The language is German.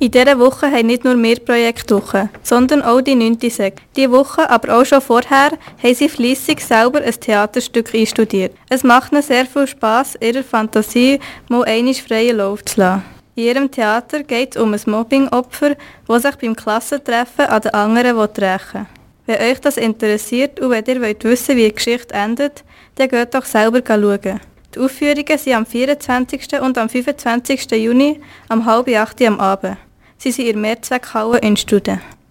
In dieser Woche haben nicht nur wir Projektwoche, sondern auch die 9. Sek. Diese Woche, aber auch schon vorher, haben sie fleissig selber ein Theaterstück einstudiert. Es macht ihnen sehr viel Spass, ihrer Fantasie mal einmal freien Lauf zu lassen. In ihrem Theater geht es um ein Mobbing-Opfer, das sich beim Klassentreffen an den anderen rächen will. Wenn euch das interessiert und wenn ihr wissen wollt, wie die Geschichte endet, dann geht doch selber schauen. Die Aufführungen sind am 24. und am 25. Juni um 7:30 am Abend. Sie sind in der Mehrzweckhalle in Studen.